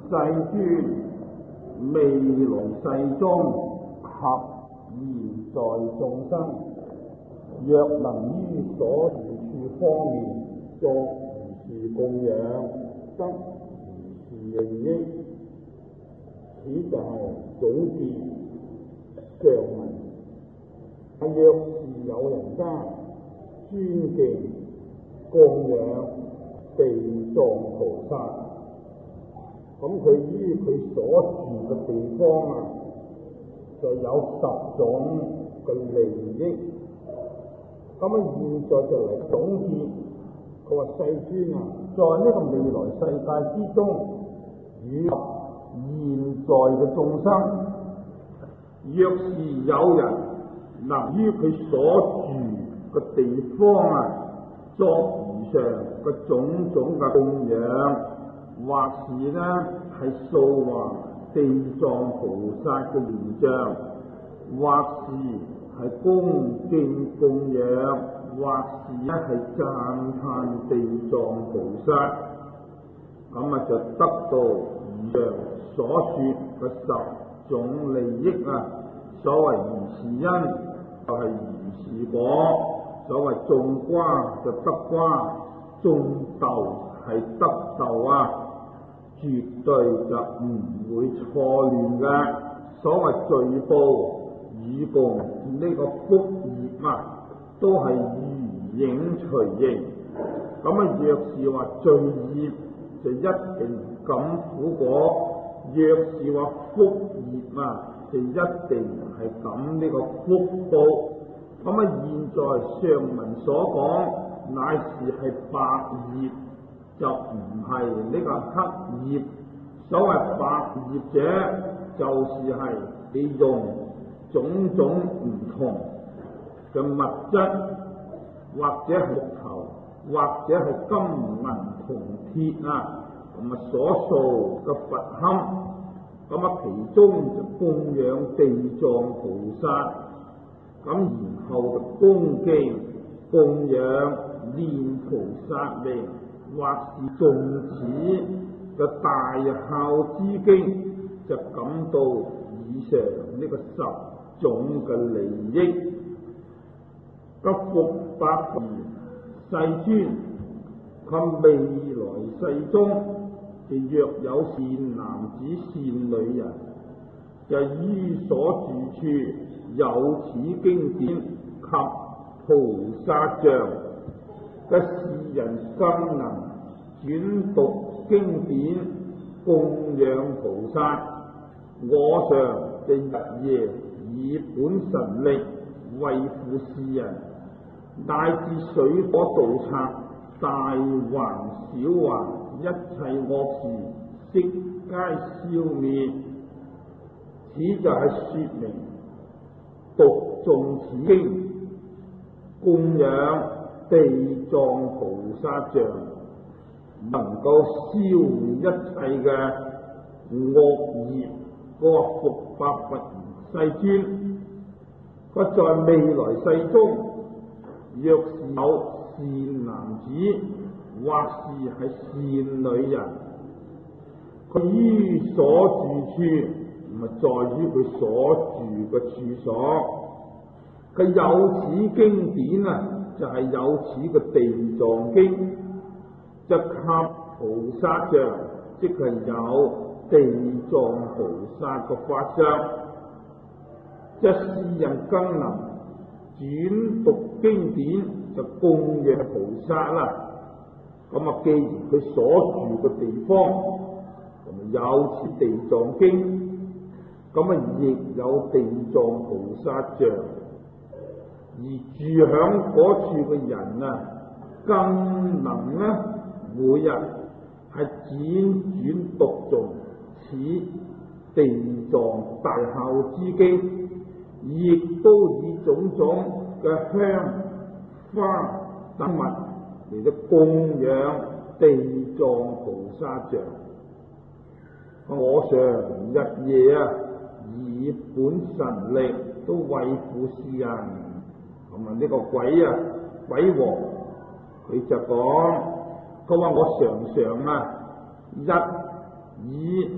尊未來世中及現在眾生，若能於所住處方面作如是供養，得如是利益。此就係總結上文。若是有人家尊敬供養地藏菩薩，咁佢於佢所住嘅地方就有10種嘅利益。咁現在就嚟總結，佢話世尊在呢個未來世界之中，與現在嘅眾生，若是有人能於佢所住嘅地方作如上嘅種種嘅供養，或是係塑畫地藏菩薩嘅形象，或是係恭敬供養，或是係讚歎地藏菩薩，咁就得到以上所說嘅10種利益。所謂如是因就係如是果，所謂種瓜就得瓜，種豆係得豆，絕對就唔會錯亂嘅。所謂罪報與共呢個福業都係如影隨形。咁若是話罪業就一定感苦果，若是話福業就一定係感呢個福報。現在上文所講乃是白業，就唔係呢個黑業。所謂白業者，就是係你用種種唔同嘅物質，或者係木頭，或者係金銀銅鐵所塑嘅佛龕，其中就供養地藏菩薩，然後就恭敬供養念菩薩名，或是誦此嘅大孝之經，就感到以上呢個10種嘅利益。復白言，世尊，及未來世中，若有善男子善女人，就於所住處有此經典及菩薩像嘅是人，更能轉讀經典供養菩薩，我上就日夜以本神力為護是人，乃至水火盜賊、大患小患，一切惡事悉皆消滅。此就係說明讀誦此經供養地藏菩薩像，能夠消滅一切嘅惡業。復白佛言，世尊，不在未來世中，若是有善男子或是善女人，佢於所住處，在於佢所住嘅處所，佢有此經典就係有此嘅地藏經，就及菩薩像，即係有地藏菩薩嘅法相，即是人更能轉讀經典，就供養菩薩啦。既然佢所住嘅地方有此地藏經，亦有地藏菩薩像，而住響嗰處嘅人更能每日係輾讀誦此地藏大孝之經，亦都以種種嘅香花等物嚟到供養地藏菩薩像。我上日夜以本神力都為護是人。呢個鬼王佢就講，佢話我常常一以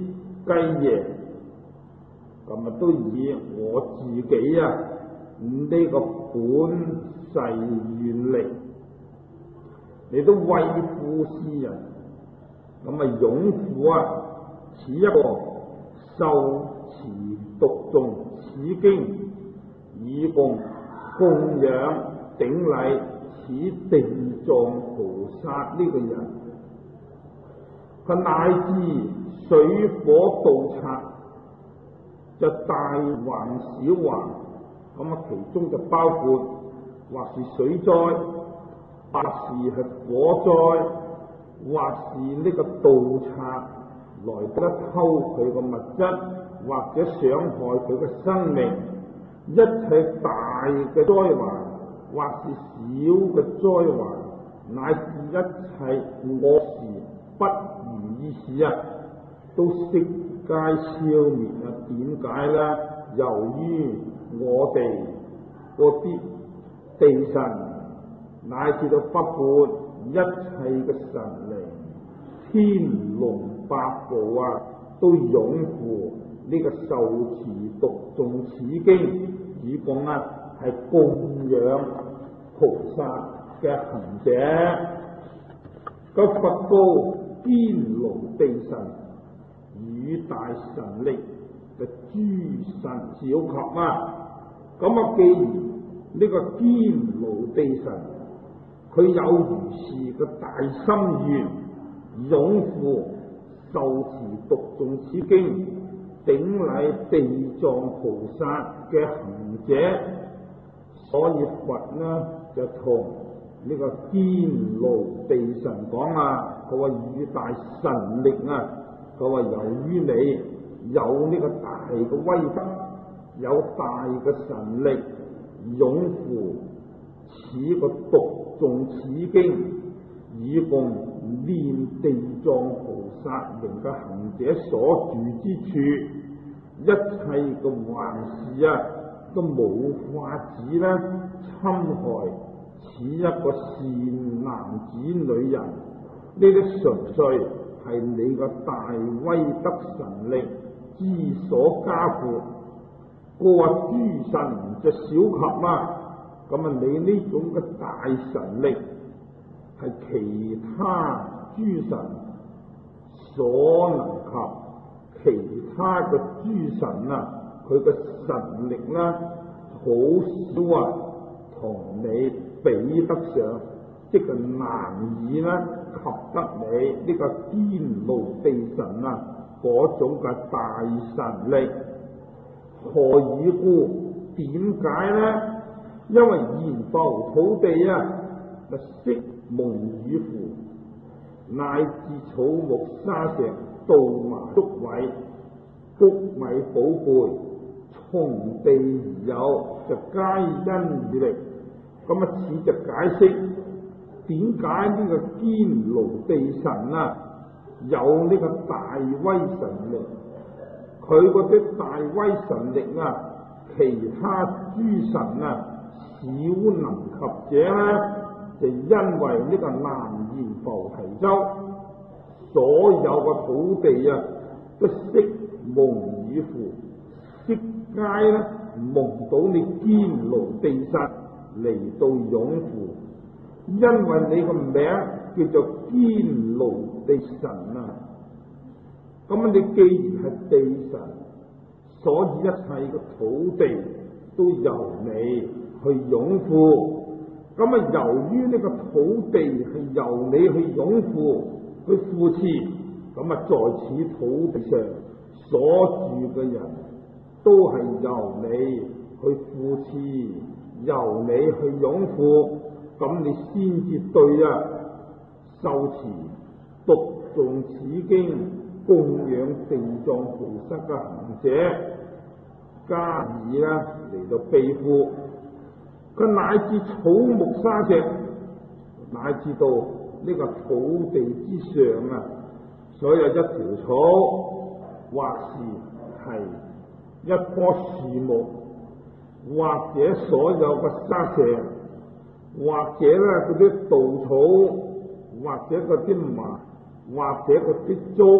雞翼，咁啊都以我自己呢個本誓願力你都為父施人，咁啊擁護此一個受持讀誦此經，以供養頂禮此地藏菩薩呢個人，佢乃至水火盜賊，就大橫小橫，咁其中就包括或是水災，或是火災，或是呢個盜賊來得偷佢個物質，或者傷害佢嘅生命，一切大嘅災患，或是小嘅災患，乃至一切惡事不如意事都悉皆消滅點解呢？由於我哋嗰啲地神乃至到北國一切嘅神靈、天龍八部都擁護呢個受持讀誦此經，以供係供養菩薩嘅行者。個佛告堅牢地神與大神力嘅諸神小及咁既然呢個堅牢地神佢有如是嘅大心願，擁護受持讀誦此經，頂禮地藏菩薩嘅行者，所以佛就同呢個堅牢地神講佢話與大神力佢話由於你有呢個大嘅威德，有大嘅神力，擁護此個讀誦此經，以供念地藏菩薩名嘅行者所住之處，一切嘅壞事都冇法子侵害此一個善男子女人。呢啲純粹係你個大威德神力之所加附，過諸神就小及咁你呢種嘅大神力係其他諸神所能及，其他嘅諸神佢嘅神力好少同你比得上，即係難以及得你呢個堅牢地神嗰種嘅大神力。何以故？點解呢？因為閻浮土地悉蒙雨符，乃至草木沙石、稻麻竹葦、谷米寶貝，從地而有，就皆因而力。咁此就解釋點解呢個堅牢地神有呢個大威神力，佢嗰啲大威神力其他諸神少能及者就因為呢個南閻浮提州所有嘅土地都悉蒙雨符，悉皆蒙到你堅牢地神嚟到擁護，因為你個名叫做堅牢地神咁你既然係地神，所以一切嘅土地都由你去擁護。由於呢個土地係由你去擁護去扶持，在此土地上所住嘅人都係由你去扶持，由你去擁護，咁你先至對受持讀誦此經，供養地藏菩薩嘅行者加以嚟到庇護。佢乃至草木沙石，乃至到呢個土地之上所有一條草，或係一棵樹木，或者所有嘅沙石，或者嗰啲稻草，或者嗰啲麻，或者嗰啲竹，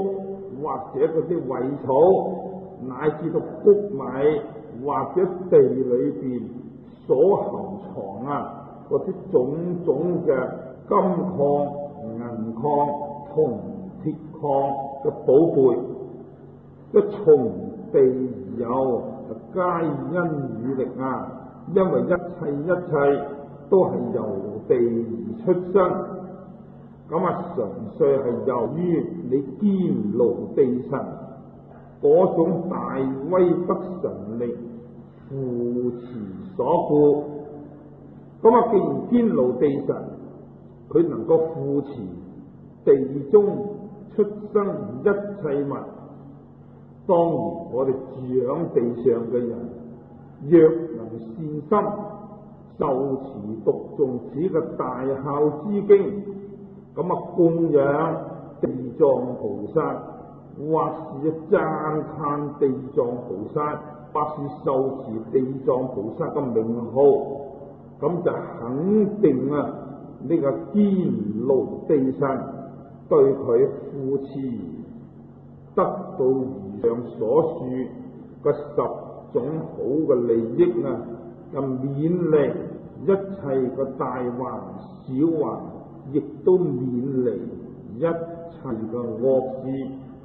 或者嗰啲葦草，乃至到谷米或者地裏邊所含藏嗰啲種種嘅金礦、銀礦、銅、鐵礦嘅寶貝，一從地而有，皆因雨力因為一切都係由地而出生。咁純粹係由於你堅牢地神嗰種大威德神力扶持所故。既然堅牢地神佢能夠扶持地中出生一切物，當然我哋住響地上嘅人，若能善心受持讀誦此嘅大孝之經，供養地藏菩薩，或是讚歎地藏菩薩，或是受持地藏菩薩嘅名號，咁就肯定呢個堅牢地神對佢扶持，得到如上所說嘅10種好嘅利益就免離一切嘅大患小患，亦都免離一切嘅惡事。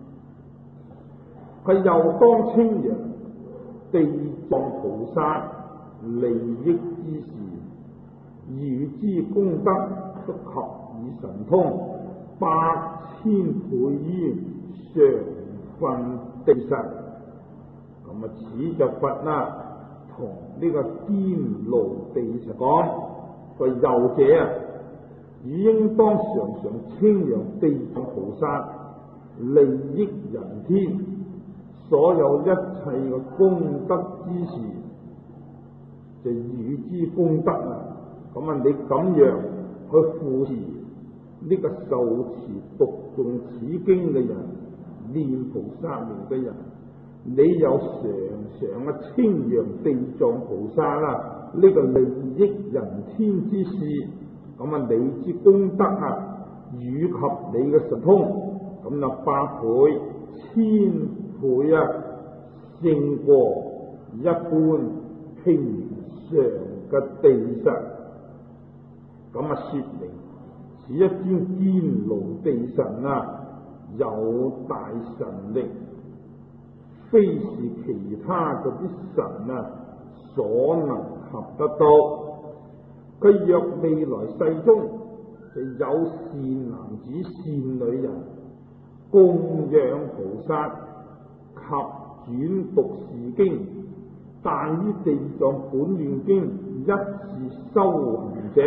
佢又當稱揚地藏菩薩利益之事，如之功德不及以神通8000倍於上分地神。此就佛同呢個堅牢地神講，佢後者應當常常稱揚地藏菩薩利益人天，所有一切嘅功德之事，就與之功德你咁樣去扶持呢個受持讀誦此經嘅人，念菩薩名嘅人，你有常常稱揚地藏菩薩呢個利益人天之事，你之功德與及你嘅神通，咁就100倍、1000倍勝過一般平常嘅地神。說明此一尊堅牢地神有大神力，非是其他嗰啲神所能及得到。佢若未來世中就有善男子善女人供養菩薩及轉讀是經，但於地藏本願經一是修行者，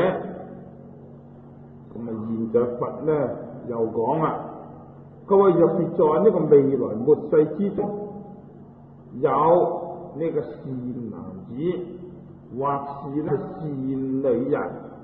現在佛又講各位若是在呢個未來末世之中有呢個善男子或是善女人，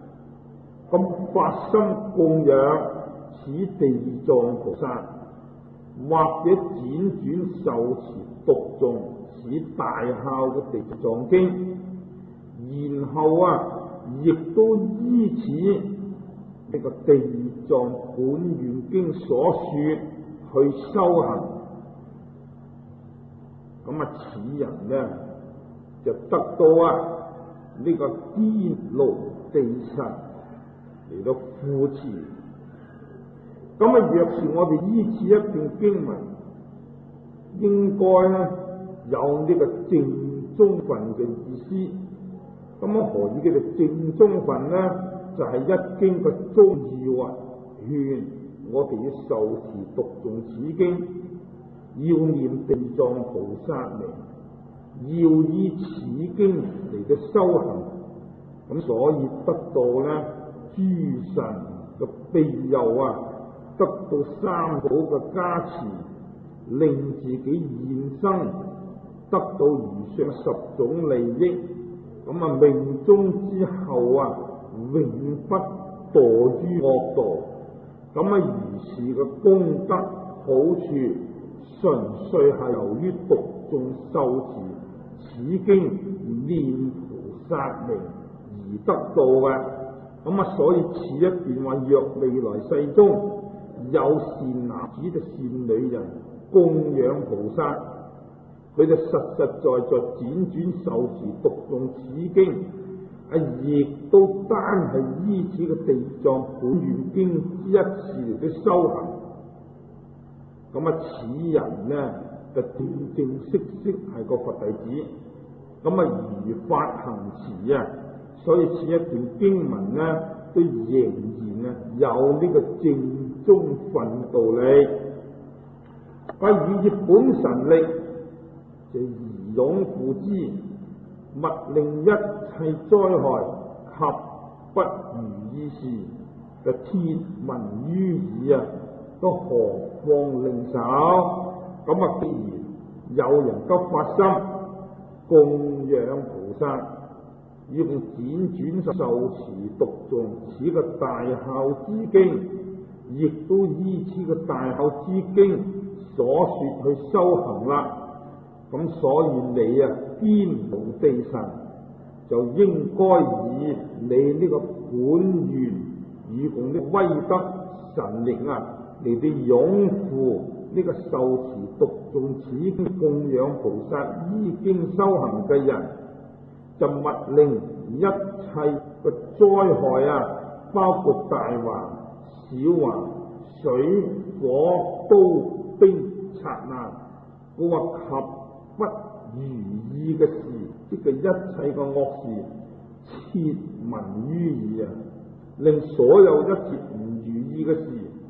發心供養此地藏菩薩，或者輾轉受持讀誦此大孝嘅地藏經，然後亦都依此呢個地藏本願經所說去修行，此人就得到呢個堅牢地神嚟到扶持。若是我哋依此一段經文，應該有呢個正宗分嘅意思。何以叫做正宗分呢？就係一經嘅宗要勸我哋要受持讀誦此經，要念地藏菩薩名，要依此經嚟嘅修行，所以得到諸神嘅庇佑得到三寶嘅加持，令自己現生得到如上10種利益，命終之後永不墮於惡道。如是嘅功德好處，純粹係由於讀誦受持此經念菩薩名而得到嘅。所以此一段話，若未來世中有善男子嘅善女人供養菩薩，佢就實實在在輾轉受持讀誦此經，亦都單係依此嘅地藏本願經之一次嚟到修行。咁此人呢就正正式式係個佛弟子，如法行持所以此一段經文呢都仍然有呢個正宗分道理。與業本神力，就宜擁護之，勿令一切災害及不如意事嘅鐵聞於耳都何況令手。既然有人急發心供養菩薩，要用輾轉受持讀誦此個大孝之經，亦都依此個大孝之經所說去修行啦。所以你堅牢地神就應該以你呢個本願與共的威德神力嚟到擁護呢個受持讀誦此經供養菩薩依經修行嘅人，就勿令一切嘅災害包括大患、小患、水火刀兵賊難，及不如意嘅事，即係一切嘅惡事，切聞於耳令所有一切唔如意嘅事，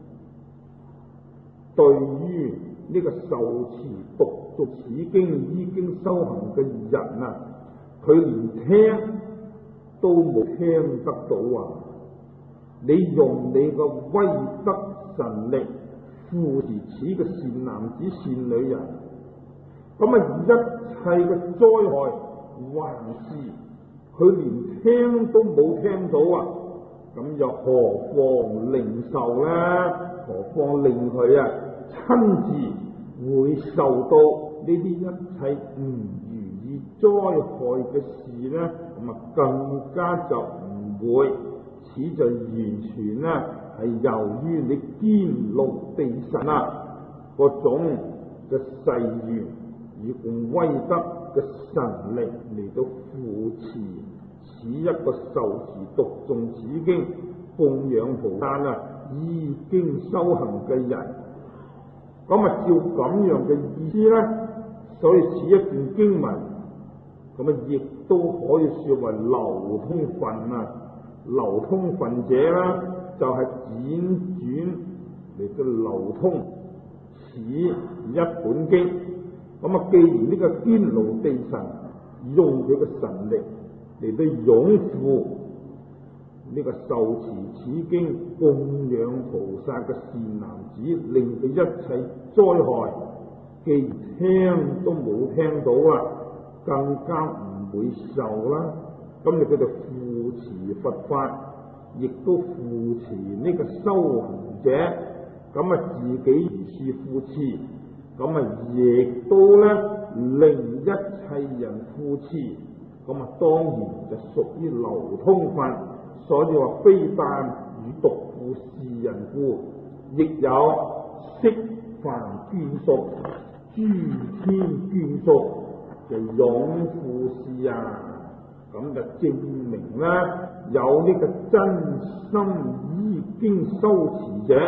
對於呢個受持讀誦此經依經修行嘅人佢連聽都冇聽得到你用你個威德神力扶持此嘅善男子善女人，一切嘅災害還是佢連聽都冇聽到又何況令受呢？何況令佢親自會受到呢啲一切唔如意災害嘅事呢？更加就唔會，此就完全係由於你堅牢地神嗰種嘅誓願以共威德嘅神力嚟到扶持此一個受持讀誦此經供養菩薩依經修行嘅人。照咁樣嘅意思呢，所以此一段經文亦都可以說為流通分流通分者就係輾轉嚟到流通此一本經。既然呢個堅牢地神用佢嘅神力嚟到擁護呢個受持此經供養菩薩嘅善男子，令佢一切災害既然聽都冇聽到更加唔會受啦。你佢就扶持佛法，亦都扶持呢個修行者，自己如是扶持，亦都令一切人扶持，當然就屬於流通分。所以話非但與獨負是人故，亦有釋凡眷屬、諸天眷屬嘅擁護是就證明有呢個真心依經修持者，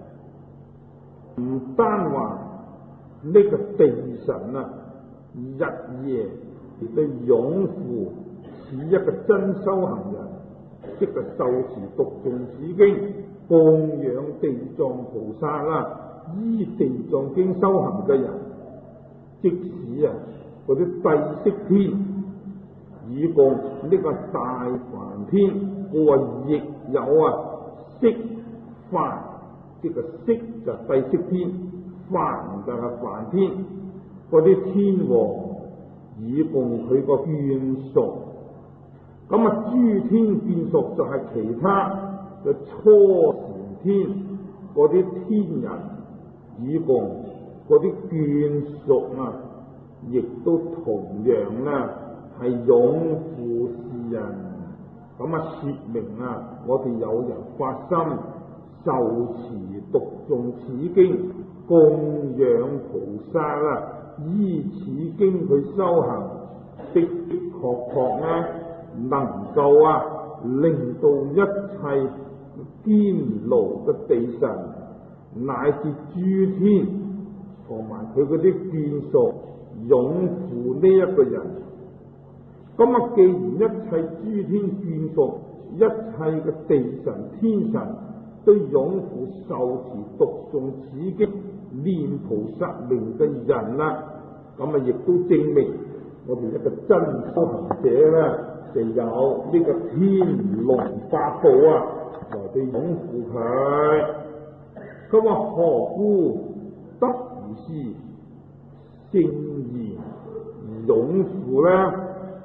唔單話呢個地神日夜亦都擁護此一個真修行人，即係受持讀誦此經供養地藏菩薩依地藏經修行嘅人，即使嗰啲帝釋天以共呢個大梵天，我話亦有釋梵，即係釋就帝釋天，梵就係梵天，嗰啲天王以共佢個眷屬。諸天眷屬就係其他嘅初禪天，嗰啲天人以共嗰啲眷屬亦都同樣係擁護是人。說明我哋有人發心受持讀誦此經供養菩薩啊，依此經去修行，的確能夠令到一切堅牢嘅地神乃至諸天同埋佢嗰啲眷屬擁護呢一個人。咁既然一切諸天眷屬、一切嘅地神天神都擁護受持讀誦此經念菩薩名嘅人啦，咁亦都證明我哋一個真修行者就有呢個天龍八部來去擁護佢。佢話何故得如是聖賢擁護呢？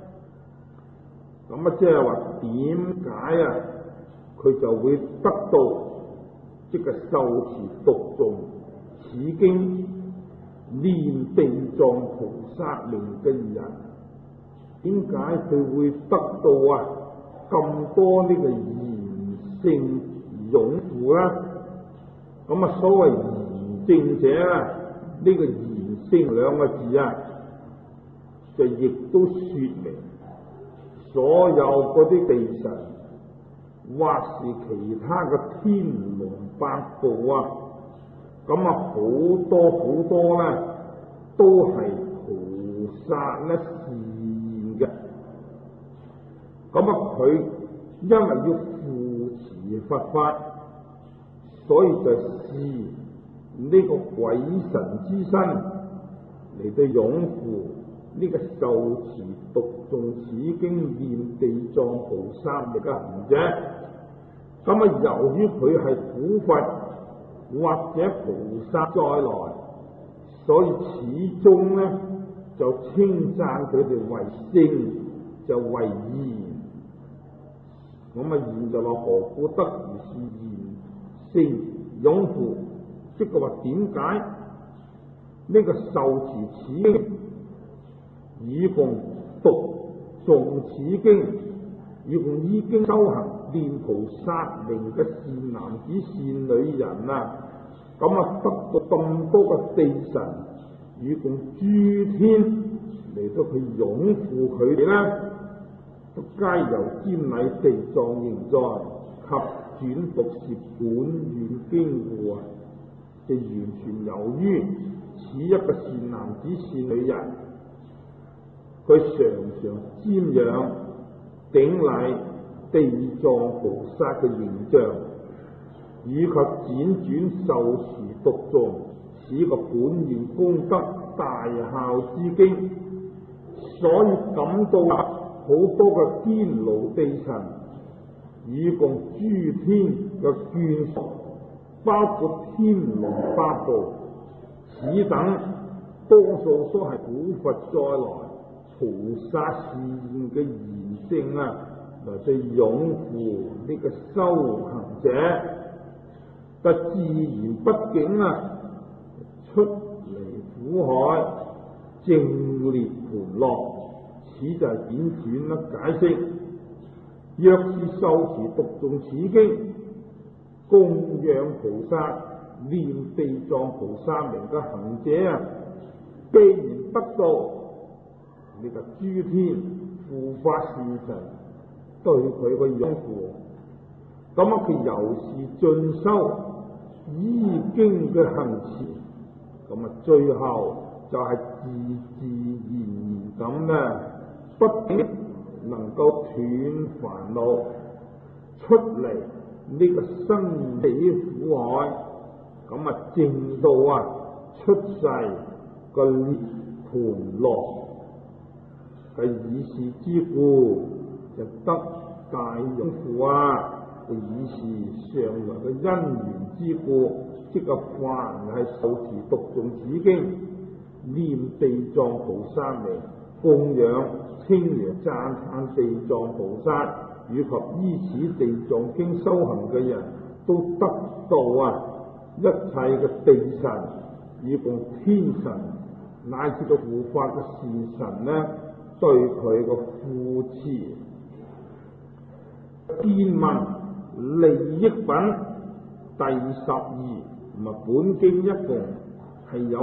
咁即係話點解佢就會得到即係受持讀誦此經念地藏菩薩名嘅人，點解佢會得到咁多呢個賢聖擁護呢？咁所謂賢聖者呢個賢聖兩個字就亦都說明所有嗰啲地神或是其他嘅天龍八部咁好多都係菩薩示現嘅。咁佢因為要扶持佛法，所以就視呢個鬼神之身嚟到擁護呢個受持讀誦此經念地藏菩薩嘅行者。咁由於佢係古佛或者菩薩再來，所以始終就稱讚佢哋為聖，就為賢。咁賢就話何故得如是賢聖擁護？即係話點解呢個受持此經以共讀誦此經，以共依經修行念菩薩名嘅善男子善女人咁得到咁多嘅地神以共諸天嚟到去擁護佢哋都皆由瞻禮地藏形狀及轉讀是本願經故就完全由於此一個善男子善女人，佢常常瞻仰頂禮地藏菩薩嘅形象，以及輾轉受持讀誦此個本願功德大孝之經，所以感到好多嘅堅牢地神以共諸天嘅眷屬，包括天龍八部，此等多數都係古佛再來菩薩示現嘅賢聖嚟對擁護呢個修行者，但自然畢竟出離苦海證涅槃樂，此就係點轉解釋。若是受持讀誦此經供養菩薩念地藏菩薩名嘅行者既然得到呢個諸天護法善神對佢嘅擁護，咁佢由是進修依經嘅行持，咁最後就係自自然然咁不僅能夠斷煩惱，出嚟呢個生死苦海，咁證到出世個涅槃樂。係以是之故，就得大擁護以是上來嘅因緣之故，即係凡係受持讀誦此經念地藏菩薩名供養稱揚讚歎地藏菩薩，以及依此地藏經修行嘅人，都得到一切嘅地神以共天神乃至到護法嘅善神對佢個扶持。見聞利益品第12，本經一共係有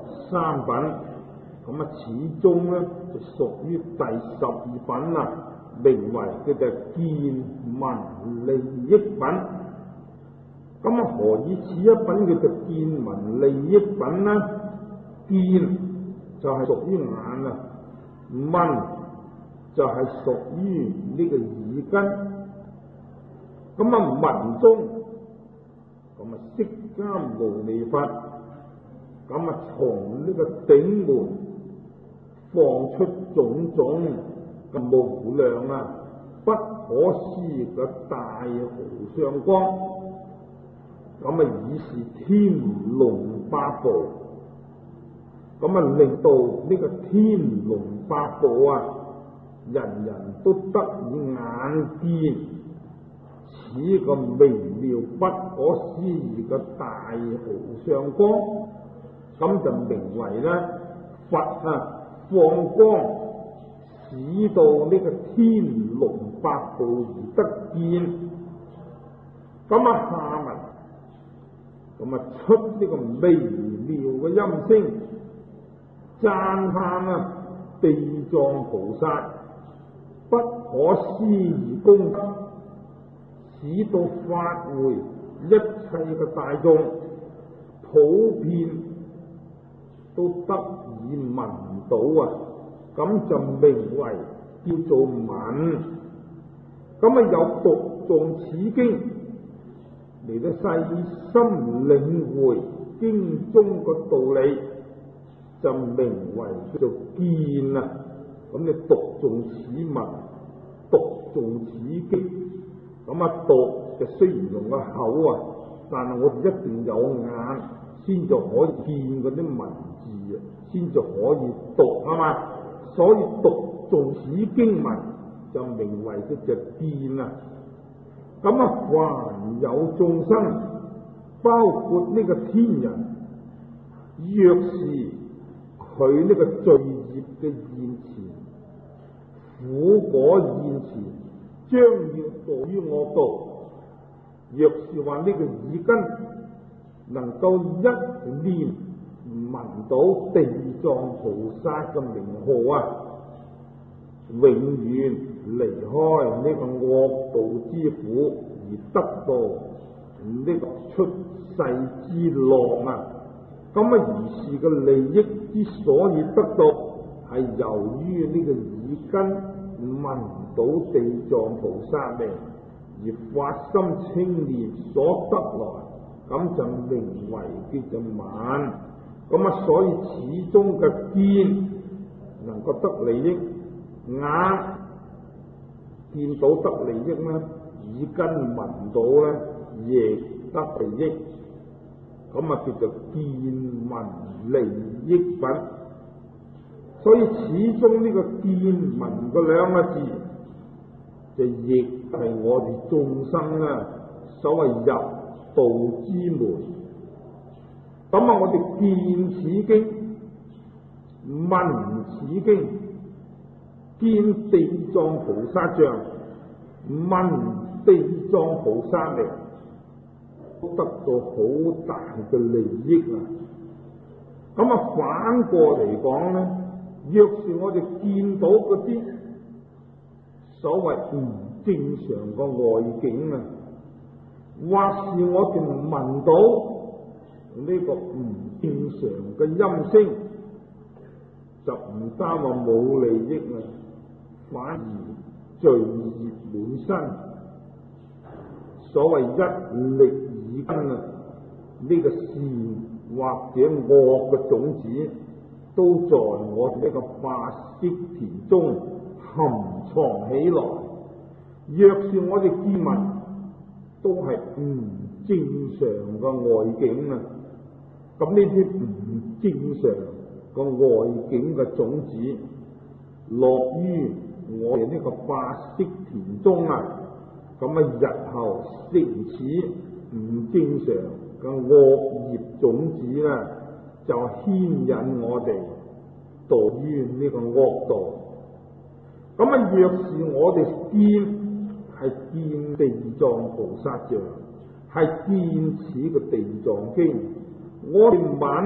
13品，咁啊始終咧就屬於第12品啦，名為叫做見聞利益品。咁啊何以此一品叫做見聞利益品呢？見就係屬於眼啊，聞就係屬於呢個耳根。咁啊聞中，咁啊釋迦牟尼佛，咁啊從呢個頂門放出種種嘅無量啊不可思議嘅大無上光，咁啊以是天龍八部，咁啊令到呢個天龍八部啊人人都得以眼見此個微妙不可思議嘅大無上光，咁就名為咧佛啊放光使到呢個天龍八部而得見。咁啊下文咁啊出呢個微妙嘅音聲，讚歎啊地藏菩薩不可思議功德，使到法會一切嘅大眾普遍都得以聞到啊，咁就名為叫做聞。咁啊有讀誦此經嚟到細心領會經中個道理，就名為叫做見啊。咁你讀誦此文，讀誦此經，咁啊讀就雖然用個口啊，但係我哋一定有眼先就可以見嗰啲文字啊，先就可以讀啊嘛。所以讀誦此經文就名為叫做見啊。咁啊凡有眾生，包括呢個天人，若是佢呢個罪業嘅現前，苦果現前，將要墮於惡道。若是話呢個耳根能夠一念聞到地藏菩薩嘅名號啊，永遠離開呢個惡道之苦，而得到呢個出世之樂啊！咁啊如是嘅利益之所以得到，係由於呢個耳根聞到地藏菩薩名而發心清念所得來，咁就名為叫做聞。咁啊所以始終嘅見能夠得利益，眼見到得利益咧，耳根聞到咧亦得利益，咁啊叫做見聞利益品。所以始終呢個見聞嗰兩個字，就亦係我哋眾生啊所謂入道之門。咁啊我哋見此經，聞此經，見地藏菩薩像，聞地藏菩薩名，都得到好大嘅利益啊！咁啊反過嚟講咧，若是我哋見到嗰啲所謂唔正常嘅外境啊，或是我哋聞到呢個唔正常嘅音聲，就唔單話冇利益啊，反而罪業滿身。所謂一力耳根啊，呢個善或者惡嘅種子，都在我哋呢個法識田中含藏起來。若是我哋見聞都係唔正常嘅外境啊，咁呢啲唔正常嘅外境嘅種子落於我哋呢個法識田中啊，咁啊日後成此唔正常嘅惡業種子咧，就牽引我哋墮於呢個惡道。咁啊若是我哋見係見地藏菩薩像，係見此個地藏經，我哋聞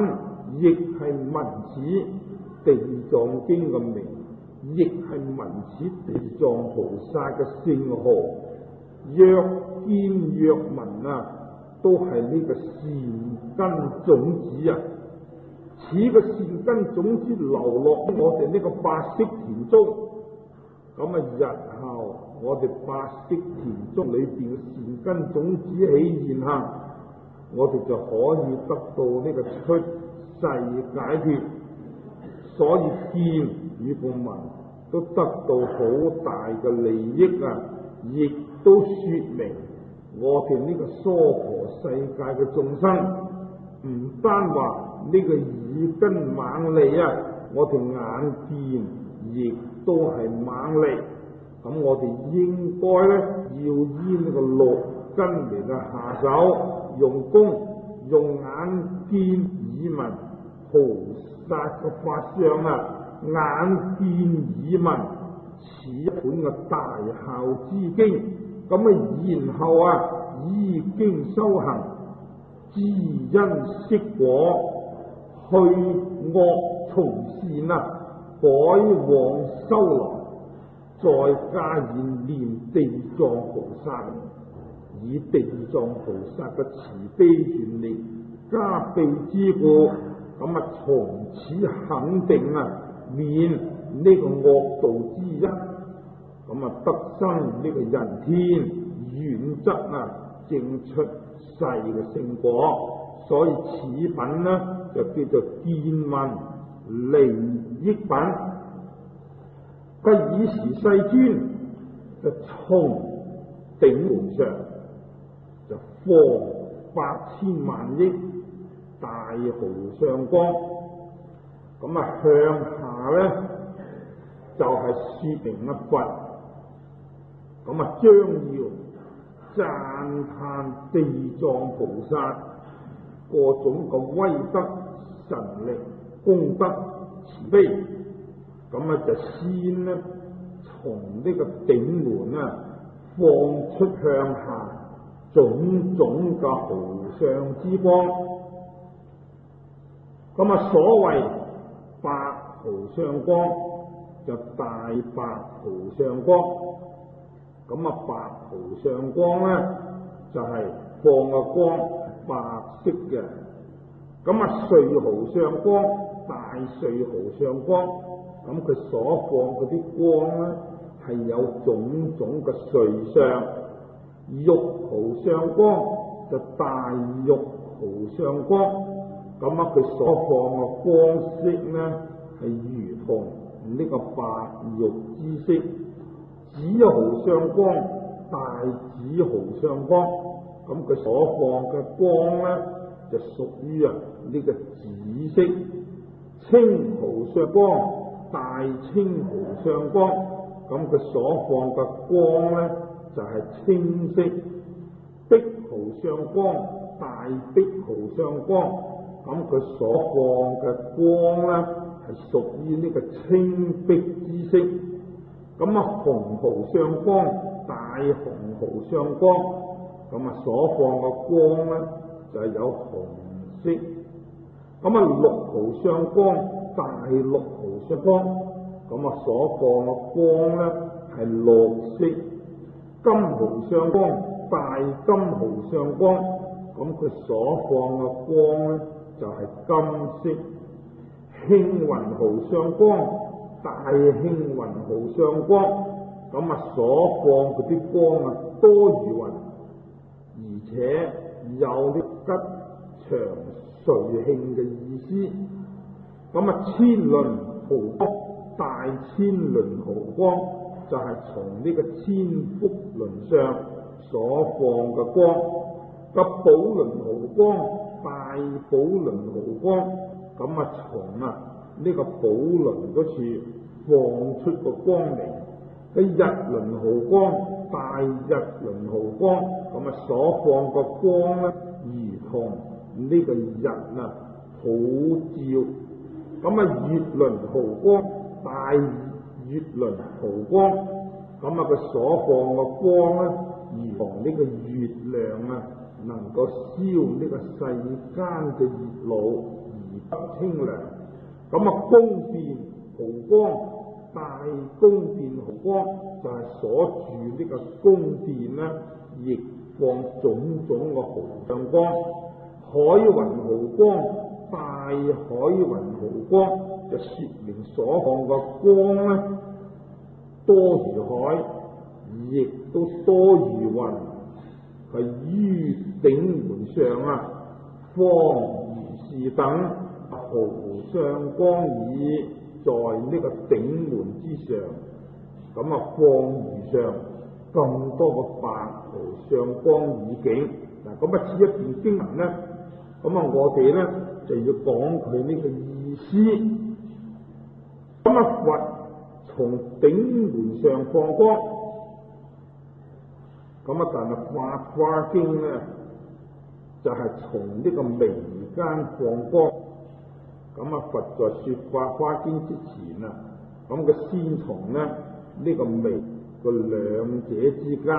亦係聞此地藏經嘅名，亦係聞此地藏菩薩嘅聖號。若見若聞啊，都係呢個善根種子啊！此個善根種子流落我哋呢個白色田中，咁啊日後我哋白色田中裏邊嘅善根種子起現行，我哋就可以得到呢個出世解脫。所以見與個聞都得到好大嘅利益啊！亦都說明我哋呢個娑婆世界嘅眾生，唔單話呢個耳根猛利啊，我哋眼見亦都係猛利。咁我哋應該咧要依呢個六根嚟嘅下手，用功，用眼見耳聞菩薩嘅法相啊，眼見耳聞此一本嘅大孝之經，咁啊然後啊依經修行，知因識果，去惡從善啊，改往修來，再加以念地藏菩薩，以地藏菩薩嘅慈悲願力加被之故，咁啊從此肯定啊免呢個惡道之一，咁啊得生呢個人天遠則啊證出世嘅聖果。所以此品呢就叫做見聞利益品。佢以時世尊就從頂門上就放8000萬億大毫上光，咁啊向下咧就係說明一佛，咁啊將要讚歎地藏菩薩各種嘅威德神力功德慈悲，咁啊就先呢從呢個頂門啊放出向下種種嘅毫相之光。咁啊所謂白毫相光就大白毫相光，咁啊白毫相光咧就係放嘅光白色嘅，咁啊瑞毫相光大瑞毫相光，咁佢所放嗰啲光咧係有種種嘅瑞相。玉毫相光就大玉毫相光，咁啊佢所放嘅光色咧係如同呢個白玉之色。紫毫相光大紫毫相光，咁佢所放嘅光咧就屬於呢個紫色。青毫相光大青毫相光，咁佢所放嘅光咧就係青色。碧毫相光大碧毫相光，咁佢所放嘅光咧係屬於呢個青碧之色。咁啊紅毫相光大紅毫相光，咁啊所放嘅光咧就係有紅色。咁啊綠毫相光大綠毫相光，咁啊所放嘅光咧係綠色。金毫相光大金毫相光，咁佢所放嘅光咧就係金色。慶雲毫相光大慶雲毫相光，咁啊所放嗰啲光啊多如雲，而且有啲吉祥瑞慶嘅意思。咁啊千輪毫光大千輪毫光，就係從呢個千福輪上所放嘅光。個寶輪毫光大寶輪毫光，咁啊從呢個寶輪嗰處放出個光明。個日輪毫光大日輪毫光，咁啊所放個光咧如同呢個日普照。咁啊月輪毫光大月輪毫光，咁啊佢所放嘅光咧如同呢個月亮能夠燒呢個世間嘅熱惱而清涼。咁宮殿毫光，大宮殿毫光就係所住呢個宮殿呢，亦放種種嘅毫上光，海雲毫光，大海雲毫光，就說明所看嘅光呢，多如海，亦都多如雲，係於頂門上啊，方如是等毫上光矣，在呢個頂門之上，咁方如上咁多個白毫上光已境。嗱，咁此一段經文呢，咁我哋呢就要講佢呢個意思。咁佛從頂門上放光，但係法華經呢就係從呢個眉間放光。佛在說法華經之前啊，佢先從呢個眉個兩者之間，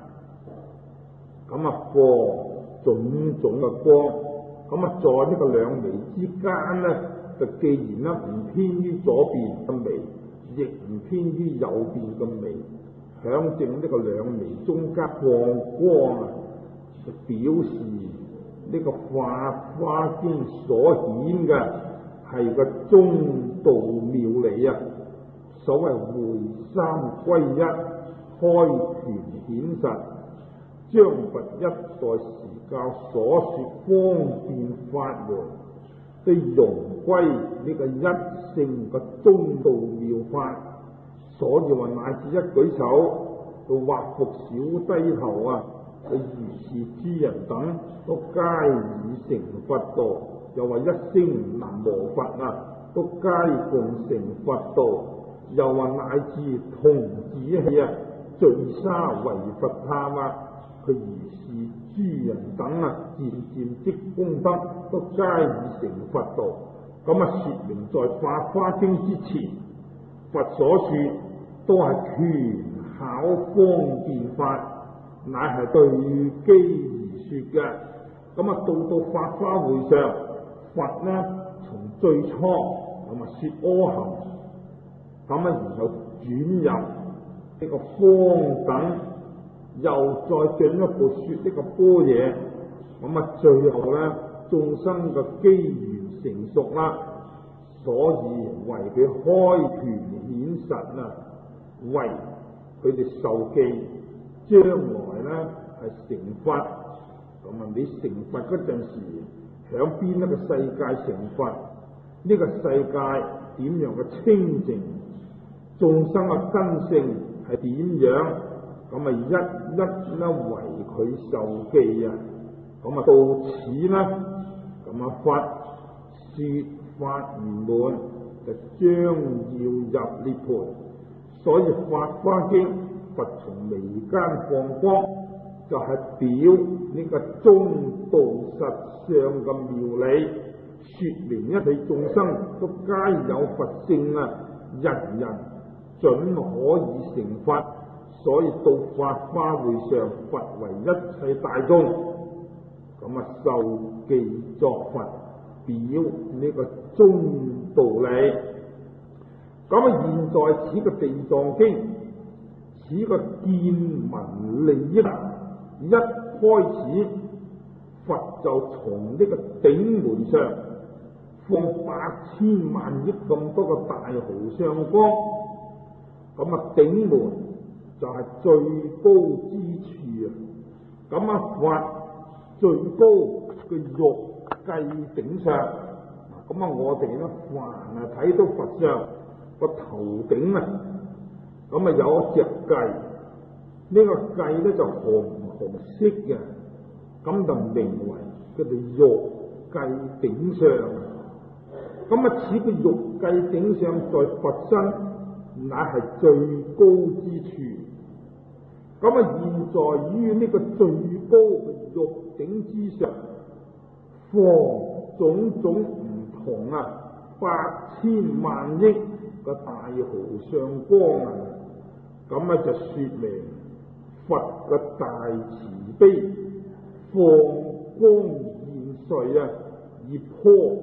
放種種嘅光。在呢個兩眉之間呢，就既然唔偏於左邊嘅眉，亦唔偏於右邊嘅眉，響正呢個兩眉中間放光啊，就表示呢個法華經所顯嘅係個中道妙理啊！所謂會三歸一，開權顯實，將佛一代時教所說方便法門，都融歸呢個一性嘅中道妙法。所以話乃至一舉手到畫伏小低頭啊，如是諸人等都皆已成佛道。又話一聲南無佛啊，都皆共成佛道。又話乃至童子氣啊，聚沙為佛塔啊，佢如是諸人等啊，漸漸積功德，都皆已成佛道。說明在法華經之前，佛所說都係權巧方便法，乃係對機而說嘅。到法華會上，佛呢從最初說阿含，然後轉入呢個方等，又再進一步說呢個般若，最後呢眾生嘅機緣成熟啦，所以為佢開權顯實啊，為佢哋受記，將來呢係成佛。你成佛嗰陣時，響邊一個世界成佛？呢個世界點樣嘅清淨？眾生嘅根性係點樣？一一為佢受記啊！到此呢，佛說法圓滿，就將要入涅槃。所以法華經佛從眉間放光，就係表呢個中道實相嘅妙理，說明一切眾生都皆有佛性啊，人人準可以成佛。所以到法華會上，佛為一切大眾受記作佛，表呢個中道理。現在此個地藏經，此個見聞利益，一開始佛就從呢個頂門上放8,000萬億咁多個大毫上光。頂門就係最高之處啊！佛最高嘅玉髻頂上，我哋呢凡睇到佛像個頭頂啊，有一隻髻，呢個髻呢就紅色嘅，就名為佢哋玉髻頂上。此個玉髻頂上在佛身，乃係最高之處。現在於呢個最高嘅玉頂之上，放種種唔同8,000萬億個大毫上光啊！就說明佛嘅大慈悲，放光現瑞啊，以破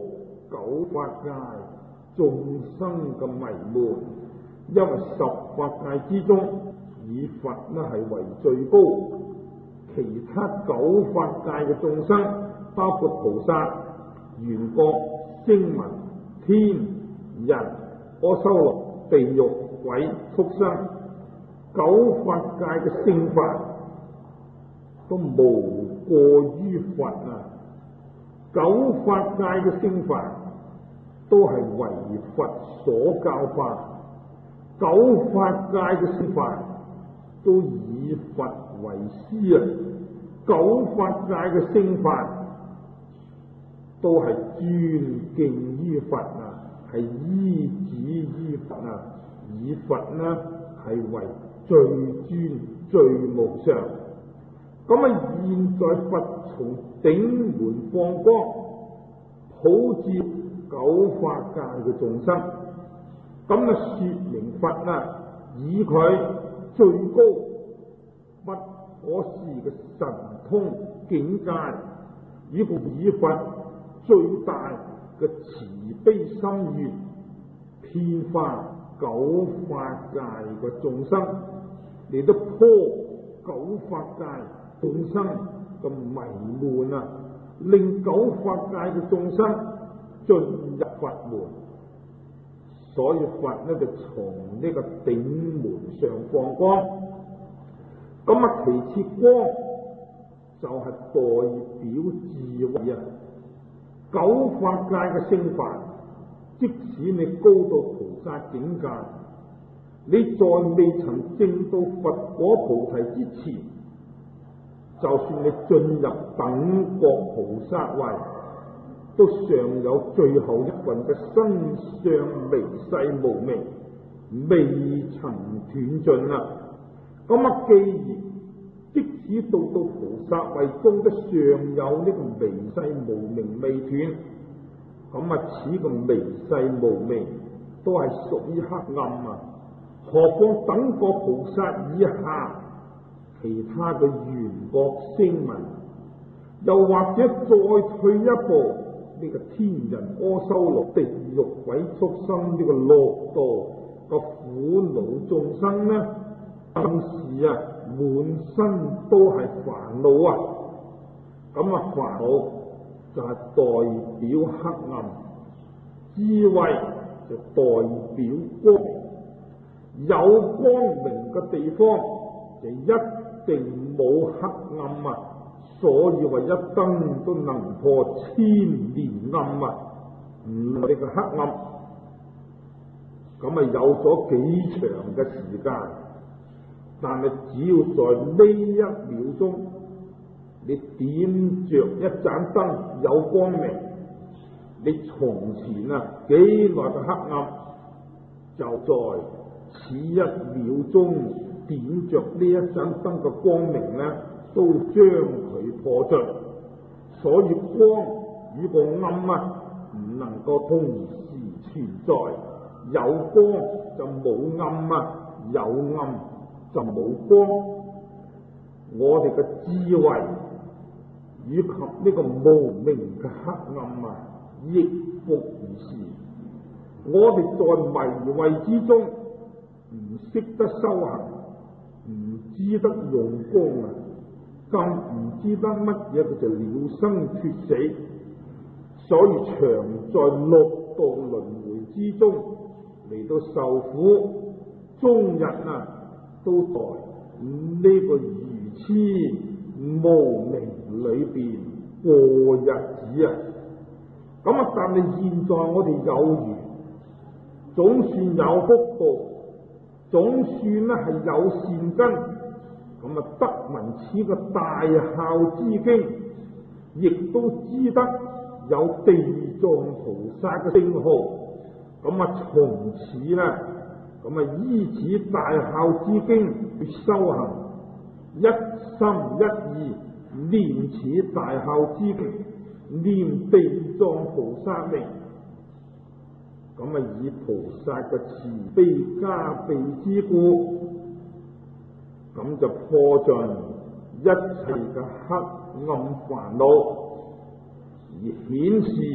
九法界眾生嘅迷悶，因為十法界之中，以佛呢係為最高，其他九法界嘅眾生，包括菩薩、緣覺、聲聞、天、人、阿修羅、地獄、鬼、畜生，九法界嘅聖法都無過於佛啊！九法界嘅聖法都係為佛所教化，九法界嘅聖法都以佛為師啊！九法界嘅聖法都係尊敬於佛啊，係依止於佛啊，以佛呢係為最尊最無上。咁啊，現在佛從頂門放光，普照九法界嘅眾生，咁啊說明佛啊以佢最高不可思議嘅神通境界，以佛最大嘅慈悲心願，遍化九法界嘅眾生，嚟到破九法界眾生嘅迷悶啊，令九法界嘅眾生進入佛門。所以佛呢就從呢個頂門上放光，咁啊其次光就係代表智慧啊！九法界嘅聖法，即使你高到菩薩境界，你在未曾證到佛果菩提之前，就算你進入等覺菩薩位，都尚有最後一份嘅身相微細無明未曾斷盡啦。咁啊，既然即使到菩薩位中都尚有呢個微細無明未斷，咁啊此個微細無明都係屬於黑暗啊！何況等覺菩薩以下其他嘅緣覺聲聞，又或者再退一步，呢個天人阿修羅、地獄鬼畜生呢個六道個苦惱眾生呢，更是啊滿身都係煩惱啊！咁啊煩惱就係代表黑暗，智慧就代表光明，有光明嘅地方就一定冇黑暗啊！所以話一燈都能破千年暗啊！呢個黑暗咁啊有咗幾長嘅時間，但係只要在呢一秒鐘，你點着一盞燈有光明，你從前啊幾耐嘅黑暗，就在此一秒鐘點着呢一盞燈嘅光明呢，都將佢破盡。所以光與個暗啊唔能夠同時存在，有光就冇暗啊，有暗就冇光。我哋嘅智慧以及呢個無明嘅黑暗啊，亦復如是。我哋在迷慧之中唔識得修行，唔知得用功啊，更唔知得乜嘢叫做了生脱死，所以長在六道輪迴之中嚟到受苦，終日啊都在呢個愚痴無明裏邊過日子啊！咁啊，但係現在我哋有緣，總算有福報，總算咧係有善根，咁啊得聞此個大孝之經，亦都知得有地藏菩薩嘅稱號，咁啊從此咧，咁啊依此大孝之經去修行，一心一意念此大孝之經，念地藏菩薩名，咁啊以菩薩嘅慈悲加被之故，咁就破盡一切嘅黑暗煩惱，而顯示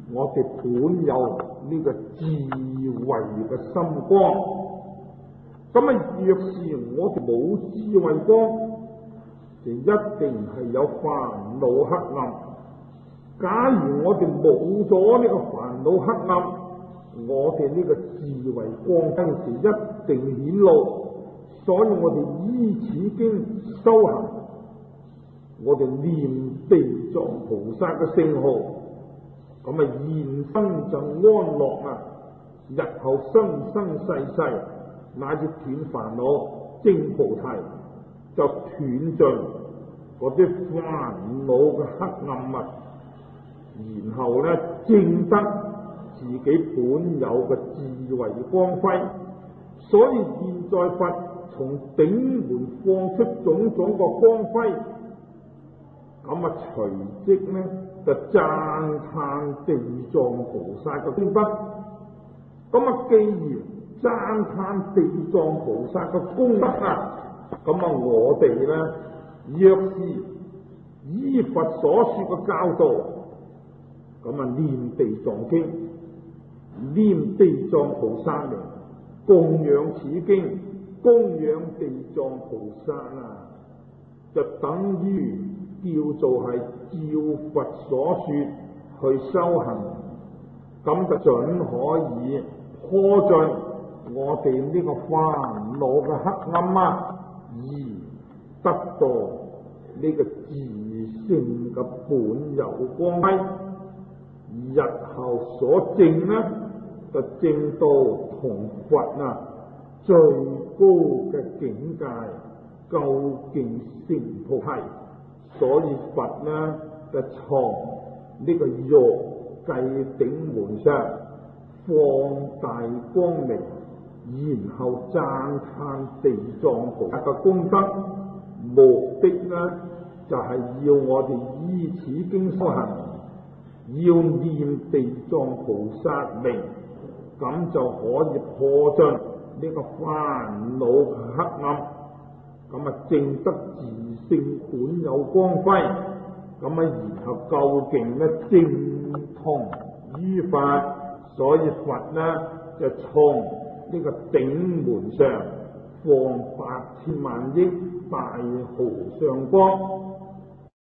我哋本有呢個智慧嘅心光。咁啊，若是我哋冇智慧光，就一定係有煩惱黑暗。假如我哋冇咗呢個煩惱黑暗，我哋呢個智慧光當時一定顯露。所以我哋依此經修行，我哋念地藏菩薩嘅聖號，咁啊現生就安樂啊，日後生生世世乃至斷煩惱證菩提，就斷盡嗰啲煩惱嘅黑暗啊，然後咧證得自己本有嘅智慧光輝。所以現在佛從頂門放出種種個光輝，咁啊隨即呢就讚歎地藏菩薩嘅功德。咁啊既然讚歎地藏菩薩嘅功德啊，咁啊我哋呢若是依佛所說嘅教導，咁啊念地藏經，念地藏菩薩名，供養此經，供養地藏菩薩啊，就等於叫做係照佛所說去修行，咁就準可以破盡我哋呢個煩惱嘅黑暗啊，而得到呢個自性嘅本有光輝。日後所證呢，就證到同佛啊最高嘅境界，究竟成菩提。所以佛呢就從呢個玉計頂門上放大光明，然後讚歎地藏菩薩嘅功德，目的呢就係要我哋依此經修行，要念地藏菩薩名，咁就可以破盡呢個煩惱黑暗，咁啊證得自性本有光輝，咁啊然後究竟呢正同於法。所以佛呢就從呢個頂門上放8000萬億大毫上光，